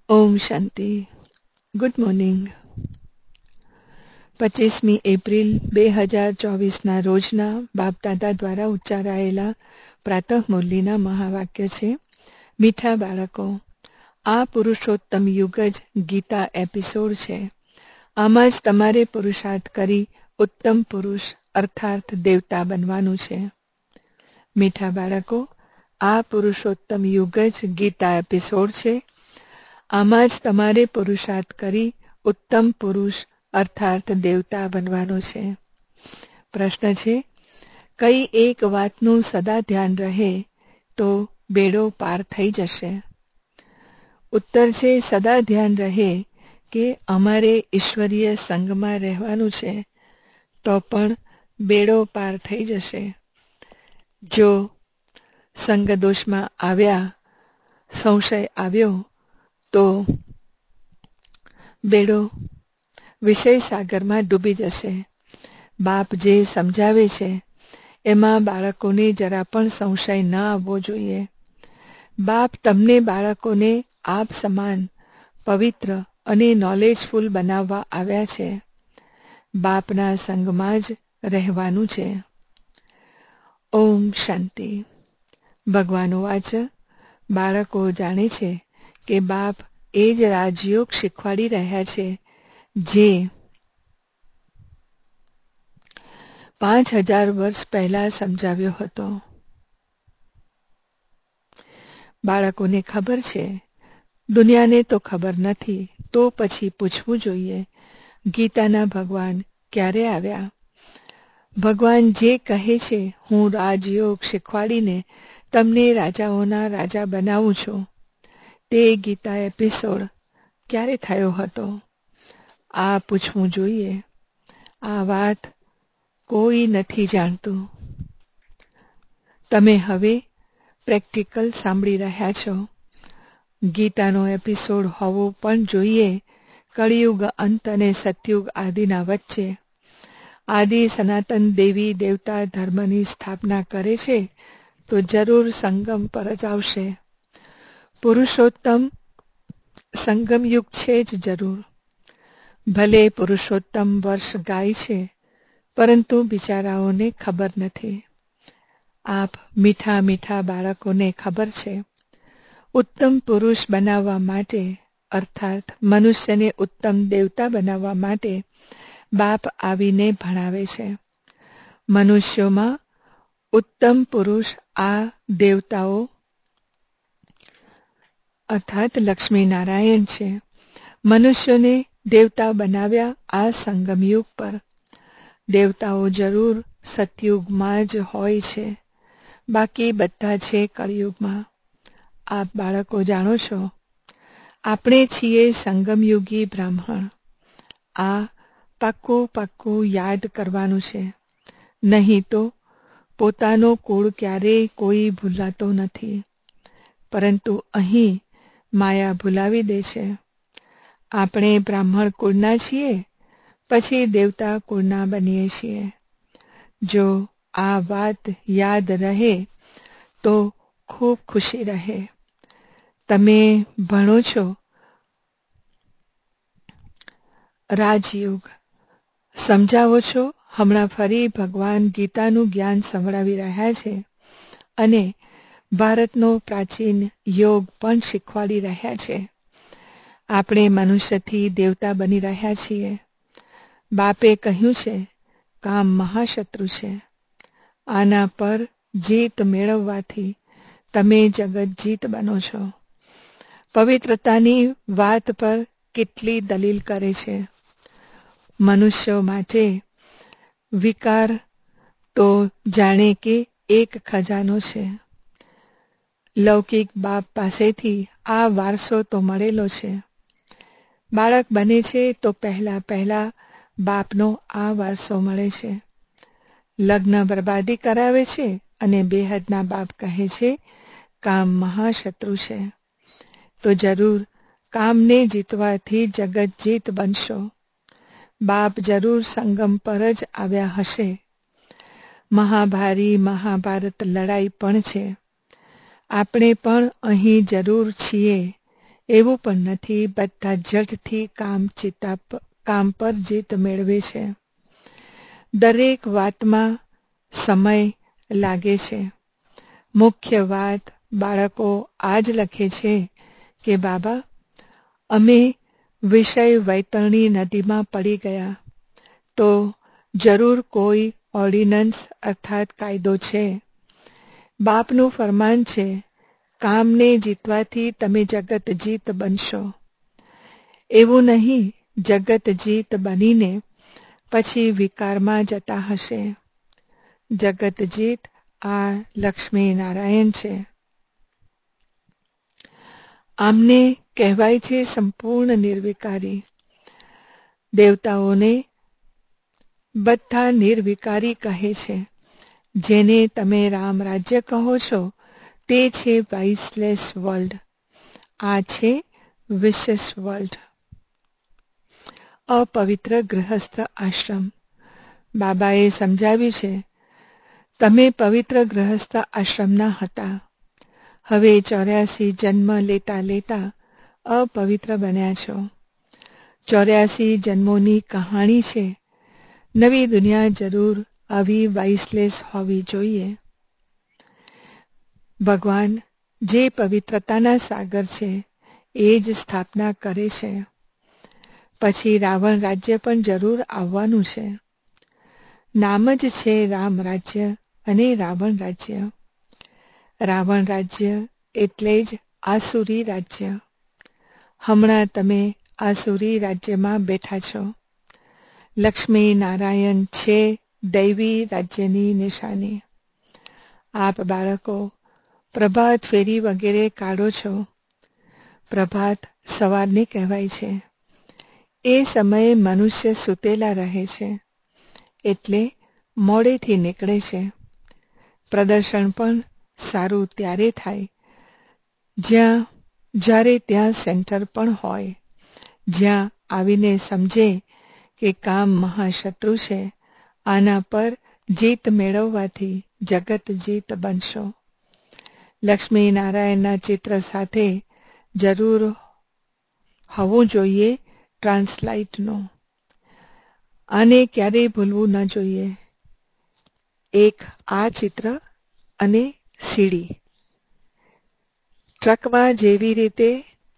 ઓમ શાંતિ. Good morning. 25મી April 2024ના રોજના બાપદાદા દ્વારા ઉચ્ચારાયેલા પ્રાતઃ મુરલીના મહાવાક્ય છે, મીઠા બાળકો, આ પુરુષોત્તમ યુગ જ ગીતા એપિસોડ છે. આમાં જ તમારે પુરુષાર્થ કરી ઉત્તમ પુરુષ અર્થાત દેવતા બનવાનું છે. મીઠા બાળકો, આ પુરુષોત્તમ યુગ જ ગીતા એપિસોડ છે. આમાં જ તમારે પુરુષાર્થ કરી ઉત્તમ પુરુષ અર્થાત દેવતા બનવાનું છે. પ્રશ્ન છે, કઈ એક વાતનું સદા ધ્યાન રહે તો બેડો પાર થઈ જશે? ઉત્તર છે, સદા ધ્યાન રહે કે અમારે ઈશ્વરીય સંગમાં રહેવાનું છે, તો પણ બેડો પાર થઈ જશે. જો સંગદોષમાં સંશય આવ્યો તો બેડો વિષય સાગરમાં ડૂબી જશે. બાપ જે સમજાવે છે એમાં બાળકોને જરા પણ સંશય ન આવવો જોઈએ. બાપ તમને બાળકોને આપ સમાન પવિત્ર અને નોલેજફુલ બનાવવા આવ્યા છે. બાપના સંગમાં જ રહેવાનું છે. ઓમ શાંતિ. ભગવાન વાચ, બાળકો જાણે છે કે બાપ એ જ રાજયોગ શીખવાડી રહ્યા છે જે 5000 વર્ષ પહેલા સમજાવ્યો હતો. બાળકોને ખબર છે, દુનિયાને તો ખબર નથી, તો પછી પૂછવું જોઈએ, ગીતાના ભગવાન ક્યારે આવ્યા? ભગવાન જે કહે છે, હું રાજયોગ શીખવાડીને તમને રાજાઓના રાજા બનાવું છું, તે ગીતા એપિસોડ ક્યારે થયો હતો? આ પૂછવું જોઈએ. આ વાત કોઈ નથી જાણતું. તમે હવે પ્રેક્ટિકલ સાંભળી રહ્યા છો. ગીતાનો એપિસોડ હોવો પણ જોઈએ કળિયુગ અંત અને સતયુગ આદિના વચ્ચે. આદિ સનાતન દેવી દેવતા ધર્મની સ્થાપના કરે છે તો જરૂર સંગમ પર જ આવશે. પુરુષોત્તમ સંગમ યુગ છે જ જરૂર. ભલે પુરુષોત્તમ વર્ષ ગાય છે, પરંતુ બિચારાઓને ખબર નથી. આપ મીઠા મીઠા બાળકોને ખબર છે, ઉત્તમ પુરુષ બનાવવા માટે અર્થાત મનુષ્યને ઉત્તમ દેવતા બનાવવા માટે બાપ આવીને ભણાવે છે. મનુષ્યોમાં ઉત્તમ પુરુષ આ દેવતાઓ અર્થાત લક્ષ્મીનારાયણ છે. મનુષ્યોને દેવતા બનાવ્યા આ સંગમયુગ પર. દેવતાઓ જરૂર સતયુગમાં જ હોય છે, બાકી બધા છે કળિયુગમાં. આપ બાળકો જાણો છો, આપણે છીએ સંગમયુગી બ્રાહ્મણ. આ પાક્કું યાદ કરવાનું છે, નહીં તો પોતાનો કુળ ક્યારેય કોઈ ભૂલાતો નથી. પરંતુ અહીં માયા ભૂલાવી દે છે. આપણે બ્રાહ્મણ કુળના છીએ, પછી દેવતા કુળના બનીએ છીએ. જો આ વાત યાદ રહે તો ખૂબ ખુશી રહે. તમે ભણો છો રાજયોગ, સમજાવો છો. હમણાં ફરી ભગવાન ગીતાનું જ્ઞાન સંભળાવી રહ્યા છે અને ભારતનો પ્રાચીન યોગ પણ શીખવાડી રહ્યા છે. આપણે મનુષ્યથી દેવતા બની રહ્યા છીએ. બાપે કહ્યું છે, કામ મહાશત્રુ છે. આના પર જીત મેળવવાથી તમે જગત જીત બનો છો. પવિત્રતાની વાત પર કેટલી દલીલ કરે છે. મનુષ્યો માટે વિકાર તો જાણે કે એક ખજાનો છે. લૌકિક બાપ પાસેથી આ વારસો તો મળેલો છે. બાળક બને છે તો પહેલા બાપનો આ વારસો મળે છે. લગ્ન બરબાદી કરાવે છે અને બેહદના બાપ કહે છે, કામ મહાશત્રુ છે. તો જરૂર કામને જીતવાથી જગત જીત બનશો. બાપ જરૂર સંગમ પર જ આવ્યા હશે. મહાભારત લડાઈ પણ છે. આપણે પણ અહીં જરૂર છીએ એવું પણ નથી. બધા ઝડથી કામ પર જીત મેળવે છે. દરેક વાતમાં સમય લાગે છે. મુખ્ય વાત બાળકો આ જ લખે છે કે બાબા, અમે વિષય વૈતરણી નદીમાં પડી ગયા તો જરૂર કોઈ ઓર્ડિનન્સ અર્થાત કાયદો છે. બાપનું ફરમાન છે, કામને જીતવાથી તમે જગત જીત બનશો. એવું નહીં જગત જીત બનીને પછી વિકારમાં જતા હશે. જગત જીત આ લક્ષ્મી નારાયણ છે. આમને કહેવાય છે સંપૂર્ણ નિર્વિકારી. દેવતાઓને બધા નિર્વિકારી કહે છે. જેને તમે રામ રાજ્ય કહો છો તે છે વાઇસલેસ વર્લ્ડ. આ છે વિશેષ વર્લ્ડ. અપવિત્ર ગૃહસ્થ આશ્રમ. બાબાએ સમજાવ્યું છે, તમે પવિત્ર ગૃહસ્થ આશ્રમના હતા. હવે 84 જન્મ લેતા લેતા અપવિત્ર બન્યા છો. 84 જન્મોની કહાણી છે. નવી દુનિયા જરૂર આવી વાઇસલેસ હોવી જોઈએ. ભગવાન જે પવિત્રતાના સાગર છે એ જ સ્થાપના કરે છે. પછી રાવણ રાજ્ય પણ જરૂર આવવાનું છે. નામ જ છે રામ રાજ્ય અને રાવણ રાજ્ય. રાવણ રાજ્ય એટલે જ આસુરી રાજ્ય. હમણાં તમે આસુરી રાજ્યમાં બેઠા છો. લક્ષ્મી નારાયણ છે દૈવી રાજ્યની નિશાની. આપ બાળકો પ્રભાત ફેરી વગેરે કાઢો છો. પ્રભાત સવારને કહેવાય છે. એ સમયે મનુષ્ય સૂતેલા રહે છે એટલે મોડેથી નીકળે છે. પ્રદર્શન પણ સારું ત્યારે થાય જ્યારે ત્યાં સેન્ટર પણ હોય, જ્યાં આવીને સમજે કે કામ મહાશત્રુ છે. આના પર જીત મેળવવાથી જગત જીત બનશો. લક્ષ્મી નારાયણના ચિત્ર સાથે જરૂર હોવું જોઈએ ટ્રાન્સલાઇટનો. આને ક્યારેય ભૂલવું ન જોઈએ. એક આ ચિત્ર અને સીડી. ટ્રકમાં જેવી રીતે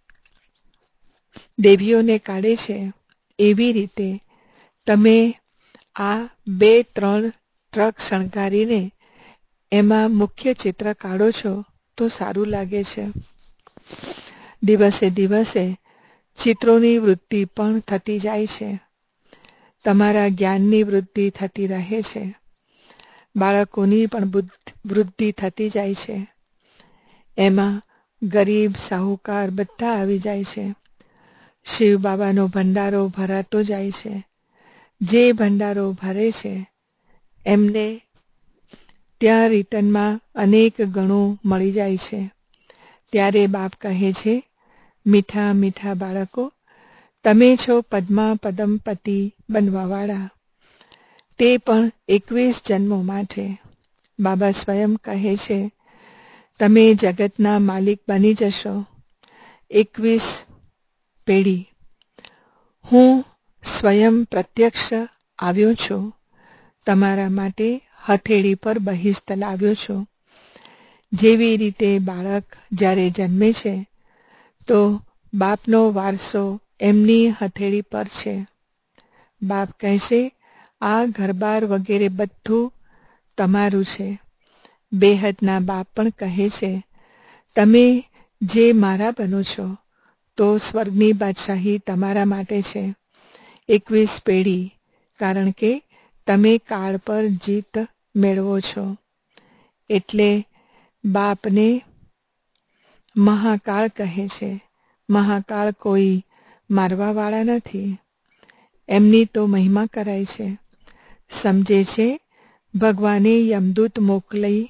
દેવીઓને કાઢે છે એવી રીતે તમે આ 2-3 ટ્રક શણગારીને એમાં મુખ્ય ચિત્ર કાઢો છો તો સારું લાગે છે. દિવસે દિવસે ચિત્રોની વૃદ્ધિ પણ થતી જાય છે. તમારા જ્ઞાનની વૃદ્ધિ થતી રહે છે. બાળકોની પણ વૃદ્ધિ થતી જાય છે. એમાં ગરીબ સાહુકાર બધા આવી જાય છે. શિવ બાબાનો ભંડારો ભરાતો જાય છે. જે ભંડારો ભરે છે એમને ત્યાં રિટર્નમાં અનેક ગણું મળી જાય છે. ત્યારે બાપ કહે છે, મીઠા મીઠા બાળકો, તમે છો પદ્મા પદમપતિ બનવાવાળા. તે પણ 21 જન્મો માટે. બાબા સ્વયં કહે છે, તમે જગતના માલિક બની જશો. 21 પેઢી. હું સ્વયં પ્રત્યક્ષ આવ્યો છું. તમારા માટે હથેળી પર બહિષ્ટ લાવ્યો છું. જેવી રીતે બાળક જ્યારે જન્મે છે તો બાપનો વારસો એમની હથેળી પર છે. બાપ કહેશે, આ ઘરબાર વગેરે બધું તમારું છે. બેહદના બાપ પણ કહે છે, તમે જે મારા બનો છો તો સ્વર્ગની બાદશાહી તમારા માટે છે. 21 પેઢી, કારણ કે તમે કાળ પર જીત મેળવો છો. એટલે બાપને મહાકાળ કહે છે. મહાકાળ કોઈ મારવાવાળા નથી. એમની તો મહિમા કરાય છે. સમજે છે ભગવાને યમદૂત મોકલી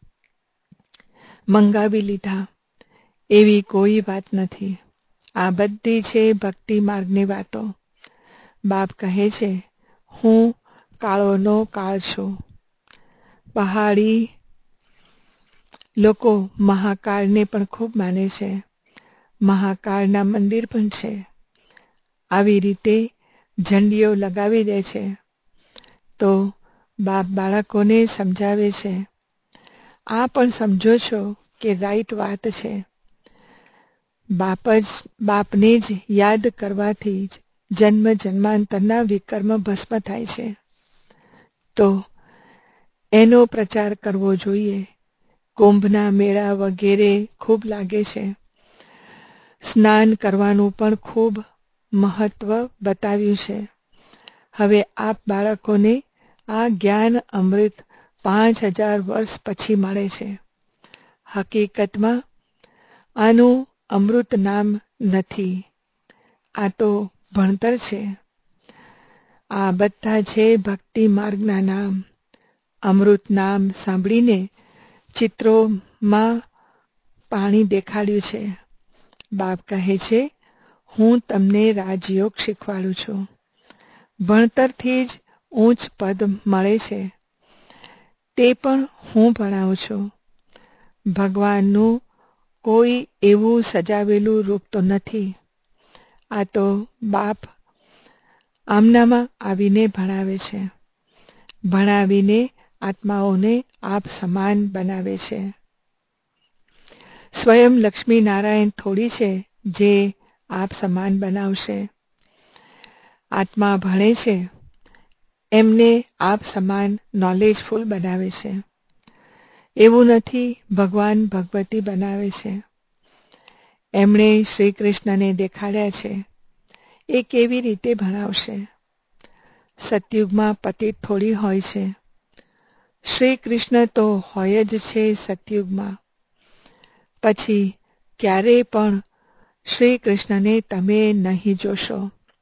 મંગાવી લીધા એવી કોઈ વાત નથી. આ બધી છે ભક્તિ માર્ગની વાતો. બાપ કહે છે, હું કાળોનો કાળ છું. પહાડી લોકો મહાકાળને પણ ખૂબ માને છે. મહાકાળના મંદિર પણ છે. આવી રીતે ઝંડીઓ લગાવી દે છે. તો બાપ બાળકોને સમજાવે છે, આ પણ સમજો છો કે રાઈટ વાત છે. બાપને જ યાદ કરવાથી જ જન્મ જન્માંતરના વિકર્મ ભસ્મ થાય છે. તો એનો પ્રચાર કરવો જોઈએ. કુંભના મેળા વગેરે ખૂબ લાગે છે. સ્નાન કરવાનું પણ ખૂબ મહત્વ બતાવ્યું છે. હવે આપ બાળકોને આ જ્ઞાન અમૃત 5000 વર્ષ પછી મળે છે. હકીકતમાં આનું અમૃત નામ નથી, આ તો ભણતર છે. આ બધા છે ભક્તિ માર્ગના નામ. અમૃત નામ સાંભળીને ચિત્રોમાં પાણી દેખાડ્યું છે. બાપ કહે છે, હું તમને રાજયોગ શીખવાડું છું. ભણતરથી જ ઊંચ પદ મળે છે, તે પણ હું ભણાવું છું. ભગવાનનું કોઈ એવું સજાવેલું રૂપ તો નથી. આ તો બાપ આમનામાં આવીને ભણાવે છે. ભણાવીને આત્માઓને આપ સમાન બનાવે છે. સ્વયં લક્ષ્મી નારાયણ થોડી છે જે આપ સમાન બનાવશે. આત્મા ભણે છે, એમને આપ સમાન નોલેજફુલ બનાવે છે. એવું નથી ભગવાન ભગવતી બનાવે છે. એમણે શ્રી કૃષ્ણને દેખાડ્યા છે. એ કેવી રીતે ભણાવશે? સતયુગમાં પતિત થોડી હોય છે. શ્રી કૃષ્ણ તો હોય જ છે સતયુગમાં. પછી ક્યારેય પણ શ્રી કૃષ્ણને તમે નહીં જોશો.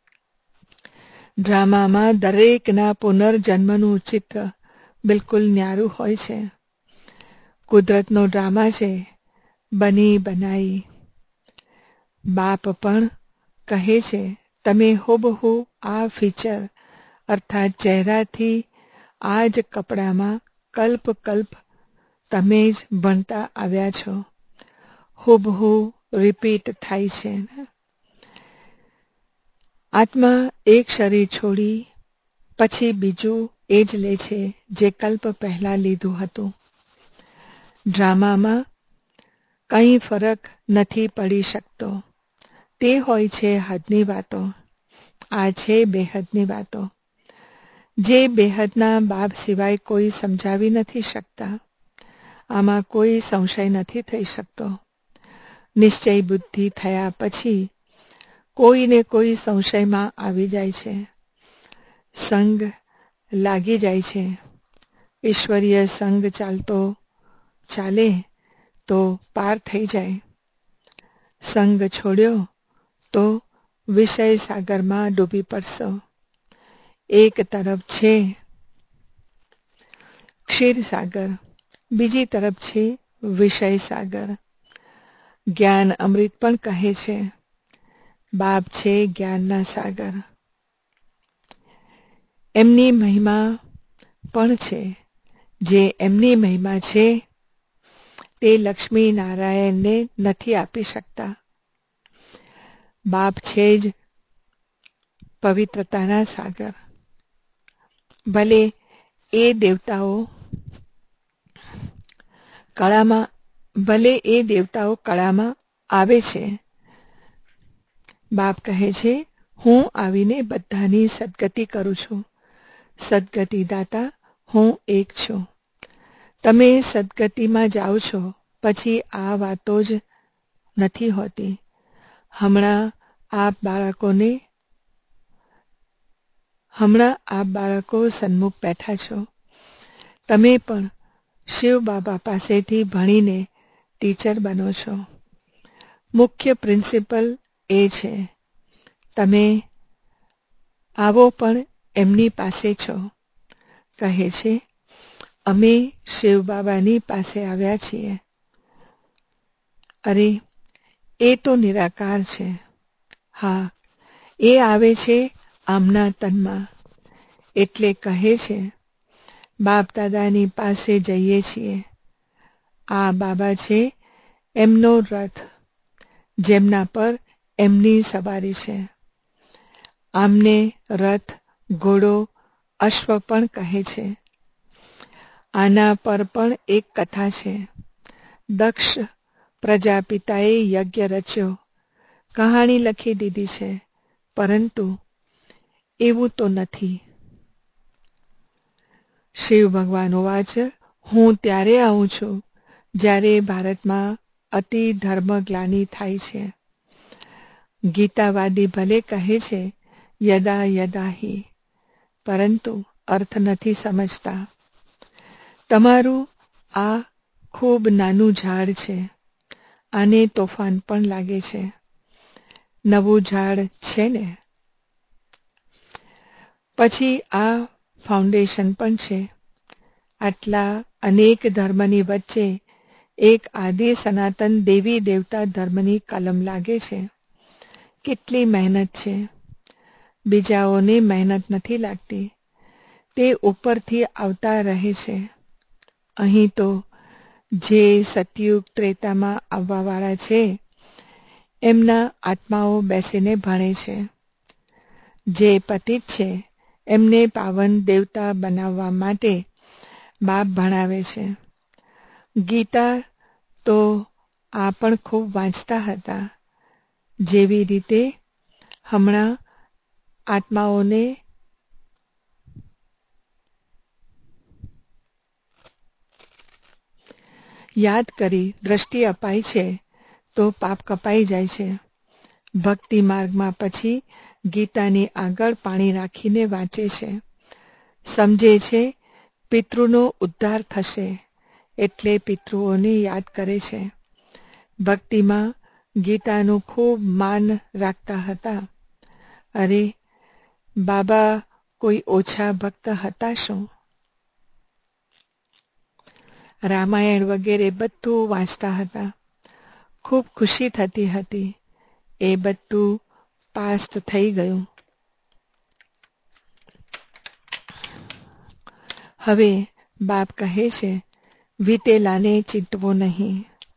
ડ્રામામાં દરેકના પુનર્જન્મનું ચિત્ર બિલકુલ ન્યારું હોય છે. કુદરતનો ડ્રામા છે, બની બનાઈ. બાપ પણ કહે છે, તમે હુબહુ આ ફીચર અર્થાત ચહેરાથી આ જ કપડામાં કલ્પ કલ્પ તમે જ ભણતા આવ્યા છો. હુબહુ રિપીટ થાય છે. આત્મા એક શરીર છોડી પછી બીજું એ જ લે છે જે કલ્પ પહેલા લીધું હતું. ડ્રામામાં કંઈ ફરક નથી પડી શકતો. તે હોય છે હદની વાતો. આ છે બેહદની વાતો, જે બેહદના બાપ સિવાય કોઈ સમજાવી નથી શકતા. આમાં કોઈ સંશય નથી થઈ શકતો. નિશ્ચય બુદ્ધિ થયા પછી કોઈને કોઈ સંશયમાં આવી જાય છે. સંગ લાગી જાય છે. ઈશ્વરીય સંગ ચાલે તો પાર થઈ જાય. સંગ છોડ્યો તો વિષય સાગરમાં ડૂબી પડશો. એક તરફ છે ક્ષીર સાગર, બીજી તરફ છે વિષય સાગર. જ્ઞાન અમૃત પણ કહે છે, બાપ છે જ્ઞાનના સાગર. એમની મહિમા પણ છે. જે એમની મહિમા છે તે લક્ષ્મી નારાયણને નથી આપી શકતા. બાપ છે જ પવિત્રતાના સાગર. ભલે એ દેવતાઓ કળામાં આવે છે. બાપ કહે છે, હું આવીને બધાની સદગતિ કરું છું. સદગતિ દાતા હું એક છું. તમે સદગતિમાં જાઓ છો પછી આ વાતો જ નથી હોતી. હમણાં આપ બાળકો સન્મુખ બેઠા છો. તમે પણ શિવ બાબા પાસેથી ભણીને ટીચર બનો છો. મુખ્ય પ્રિન્સિપલ એ છે. તમે આવો પણ એમની પાસે છો. કહે છે, અમે શિવ બાબાની પાસે આવ્યા છીએ. અરે એ તો નિરાકાર છે. હા, એ આવે છે આમના તનમાં. એટલે કહે છે, બાપ દાદાની પાસે જઈએ છીએ. આ બાબા છે એમનો રથ. જેમના પર એમની સવારી છે. આમને રથ, ઘોડો, અશ્વ પણ કહે છે. આના પર પણ એક કથા છે. દક્ષ પ્રજાપિતાએ યજ્ઞ રચ્યો, કહાણી લખી દીધી છે, પરંતુ એવું તો નથી. શિવ ભગવાન વાચ, હું ત્યારે આવું છું જ્યારે ભારતમાં અતિ ધર્મગ્લાનિ થાય છે. ગીતાવાદી ભલે કહે છે યદા યદા હિ, પરંતુ અર્થ નથી સમજતા. તમારું આ ખૂબ નાનું ઝાડ છે. આને તોફાન પણ લાગે છે. નવું ઝાડ છે ને. પછી આ ફાઉન્ડેશન પણ છે. આટલા અનેક ધર્મની વચ્ચે એક આદિ સનાતન દેવી દેવતા ધર્મની કલમ લાગે છે. કેટલી મહેનત છે. બીજાઓને મહેનત નથી લાગતી. તે ઉપરથી આવતા રહે છે. અહીં તો જે સતયુગ ત્રેતામાં આવવાવાળા છે, એમના આત્માઓ બેસીને ભણે છે. જે પતિત છે એમને પાવન દેવતા બનાવવા માટે બાપ ભણાવે છે. ગીતા તો આ પણ ખૂબ વાંચતા હતા. જેવી રીતે હમણાં આત્માઓને યાદ કરી દ્રષ્ટિ અપાય છે તો પાપ કપાઈ જાય છે. ભક્તિ માર્ગમાં પછી ગીતાની આગળ પાણી રાખીને વાંચે છે. સમજે છે પિતૃનો ઉદ્ધાર થશે, એટલે પિતૃઓને યાદ કરે છે. ભક્તિમાં ગીતાનું ખૂબ માન રાખતા હતા. અરે બાબા કોઈ ઓછા ભક્ત હતા શું? રામાયણ વગેરે બધું વાંચતા હતા. ખૂબ ખુશી થતી હતી. એ બધું પાસ્ટ થઈ ગયું. હવે બાપ કહે છે વીતેલાને ચિંતવો નહીં.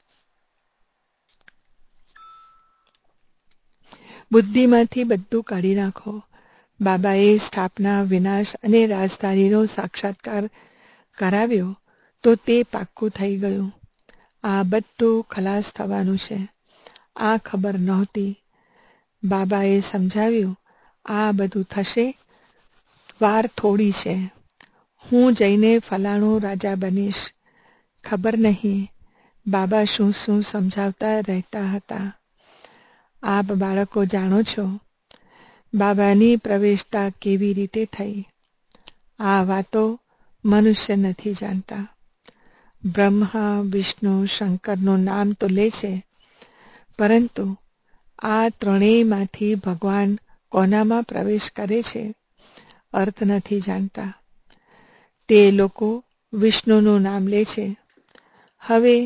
બુદ્ધિમાંથી બધું કાઢી નાખો. બાબાએ સ્થાપના, વિનાશ અને રાજધાનીનો સાક્ષાત્કાર કરાવ્યો તો તે પાક્કું થઈ ગયું. આ બધું ખલાસ થવાનું છે. આ ખબર નહોતી. બાબાએ સમજાવ્યું, આ બધું થશે, વાર થોડી છે. હું જઈને ફલાણો રાજા બનીશ. ખબર નહીં બાબા શું શું સમજાવતા રહેતા હતા. આપ બાળકો જાણો છો બાબાની પ્રવેશતા કેવી રીતે થઈ. આ વાતો મનુષ્ય નથી જાણતા. બ્રહ્મા, વિષ્ણુ, શંકરનું નામ તો લે છે, પરંતુ આ ત્રણેયમાંથી ભગવાન કોનામાં પ્રવેશ કરે છે, અર્થ નથી જાણતા. તે લોકો વિષ્ણુનું નામ લે છે. હવે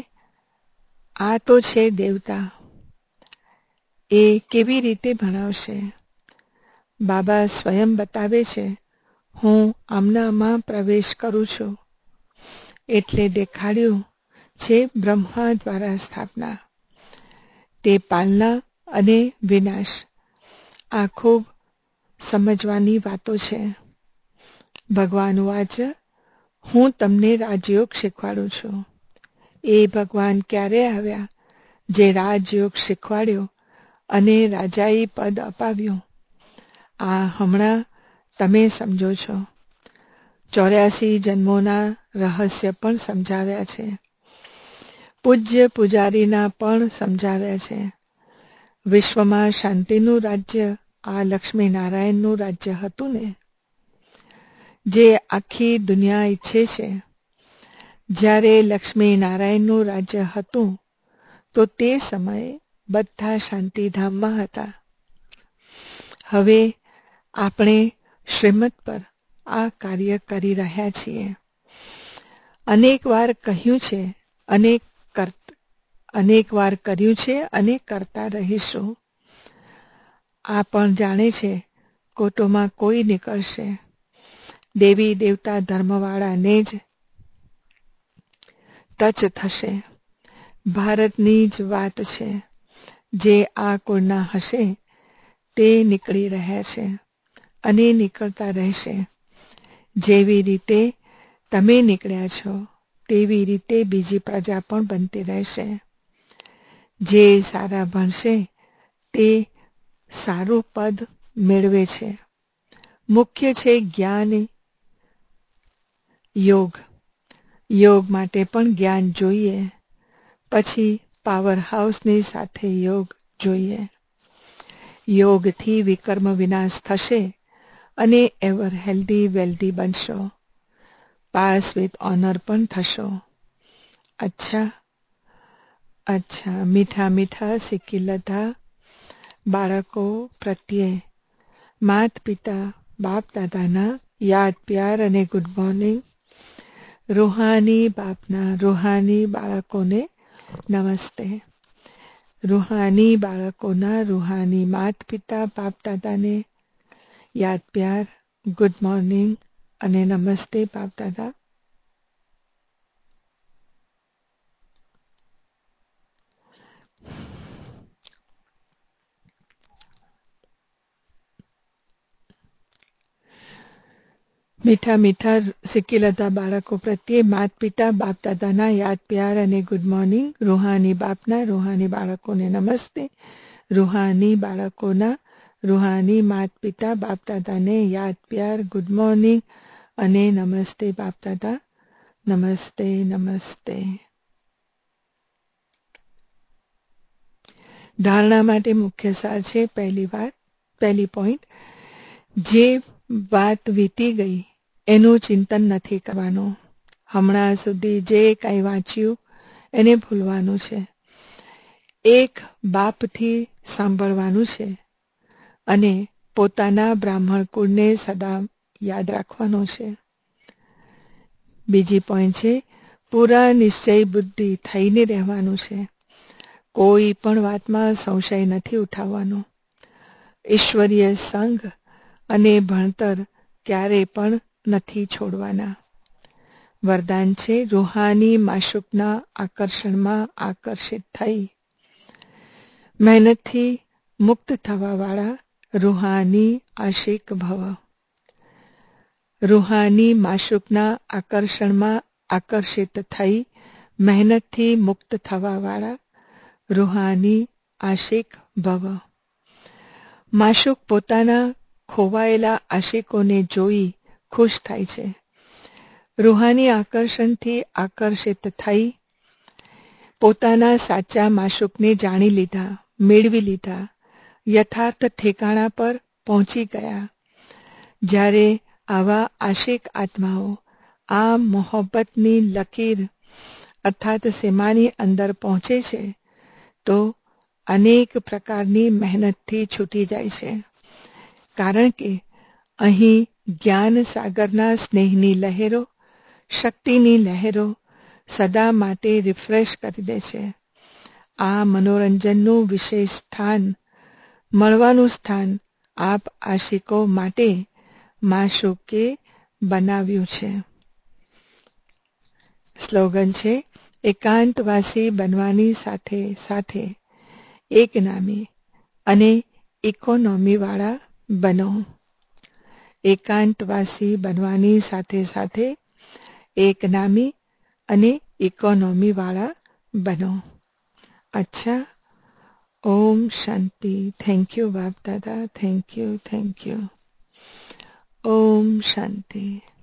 આ તો છે દેવતા. એ કેવી રીતે ભણાવશે? બાબા સ્વયં બતાવે છે, હું આમનામાં પ્રવેશ કરું છું. એટલે દેખાડ્યું છે બ્રહ્મા દ્વારા સ્થાપના, તે પાલના અને વિનાશ. આ ખૂબ સમજવાની વાતો છે. ભગવાન વાચ, હું તમને રાજયોગ શીખવાડું છું. એ ભગવાન ક્યારે આવ્યા જે રાજયોગ શીખવાડ્યો અને રાજાઈ પદ અપાવ્યું? આ હમણાં તમે સમજો છો. 84 જન્મોના રહસ્ય પણ સમજાવ્યા છે. પૂજ્ય પૂજારીના પણ સમજાવ્યા છે. વિશ્વમાં શાંતિનું રાજ્ય આ લક્ષ્મી નારાયણનું રાજ્ય હતું ને, જે આખી દુનિયા ઈચ્છે છે. જ્યારે લક્ષ્મી નારાયણનું રાજ્ય હતું તો તે સમયે બધા શાંતિધામમાં હતા. હવે આપણે શ્રીમત પર આ કાર્ય કરી રહ્યા છીએ. અનેક વાર કહ્યું છે અનેક વાર કર્યું છે અને કરતા રહીશું. આ પણ જાણે છે કોટોમાં કોઈ નીકળશે. દેવી દેવતા ધર્મવાળાને જ ટચ થશે. ભારતની જ વાત છે. જે આ કુળના હશે તે નીકળી રહ્યા છે અને નીકળતા રહેશે. જેવી રીતે તમે નીકળ્યા છો તેવી રીતે બીજી પ્રજા પણ બનતી રહેશે. જે સારા ભણશે તે સારું પદ મેળવે છે. મુખ્ય છે જ્ઞાન યોગ. યોગ માટે પણ જ્ઞાન જોઈએ. પછી પાવર હાઉસની સાથે યોગ જોઈએ. યોગથી વિકર્મ વિનાશ થશે અને એવર હેલ્ધી વેલ્ધી બનશો. પાસ વિથ ઓનર પણ થશો. અચ્છા મીઠા મીઠા સિક્કિલતા બાળકો પ્રત્યે માત પિતા બાપ દાદાના યાદ પ્યાર અને ગુડ મોર્નિંગ. રૂહાની બાપના રૂહાની બાળકોને નમસ્તે. રૂહાની બાળકોના રૂહાની માત પિતા બાપ દાદાને યાદ પ્યાર, ગુડ મોર્નિંગ અને નમસ્તે બાપ દાદા. મીઠા મીઠા સિક્કિલતા બાળકો પ્રત્યે માત પિતા બાપ દાદાના યાદ પ્યાર અને ગુડ મોર્નિંગ. રૂહાની બાપના રૂહાની બાળકોને નમસ્તે. રૂહાની બાળકોના રૂહાની માત પિતા બાપ દાદાને યાદ પ્યાર, ગુડ મોર્નિંગ અને નમસ્તે બાપ દાદા. નમસ્તે નમસ્તે. ધારણા માટે મુખ્ય સાર છે. પહેલી પોઈન્ટ, જે વાત વીતી ગઈ એનું ચિંતન નથી કરવાનું. હમણાં સુધી જે કંઈ વાંચ્યું એને ભૂલવાનું છે. એક બાપથી સાંભળવાનું છે અને પોતાના બ્રાહ્મણ કુળને સદા યાદ રાખવાનો છે. બીજી પોઈન્ટ છે, પૂરા નિશ્ચય બુદ્ધિ થઈને રહેવાનું છે. કોઈ પણ વાતમાં સંશય નથી ઉઠાવવાનો. ઈશ્વરીય સંગ અને ભણતર ક્યારે પણ નથી છોડવાના. વરદાન છે, રૂહાની માશુકના આકર્ષણમાં આકર્ષિત થઈ મહેનતથી મુક્ત થવાવાળા રૂહાની આશિક ભવ. રૂહાની માશુકના આકર્ષણમાં આકર્ષિત થઈ મહેનતથી મુક્ત થવાવાળા રૂહાની આશિક ભવ. માશુક પોતાના ખોવાયેલા આશિકોને જોઈ ખુશ થાય છે. રૂહાની આકર્ષણથી આકર્ષિત થઈ પોતાના સાચા માશુકને જાણી લીધા, મેળવી લીધા, યથાર્થ ઠેકાણા પર પહોંચી ગયા. જ્યારે આવા આશિક આત્માઓ આ મોહબ્બતની લકીર અર્થાત સીમાની અંદર પહોંચે છે તો અનેક પ્રકારની મહેનતથી છૂટી જાય છે. કારણ કે અહીં જ્ઞાન સાગરના સ્નેહની લહેરો, શક્તિની લહેરો સદા માટે રિફ્રેશ કરી દે છે. આ મનોરંજનનું વિશેષ સ્થાન, મળવાનું સ્થાન આપ આશિકો માટે માશુકે બનાવ્યું છે. સ્લોગન છે, એકાંતવાસી બનવાની સાથે સાથે એકનામી અને ઇકોનોમીવાળા બનો. એકાંતવાસી બનવાની સાથે સાથે એકનામી અને ઇકોનોમીવાળા બનો. અચ્છા. ઓમ શાંતિ. Thank you Bapdada. Thank you. ઓમ શાંતિ.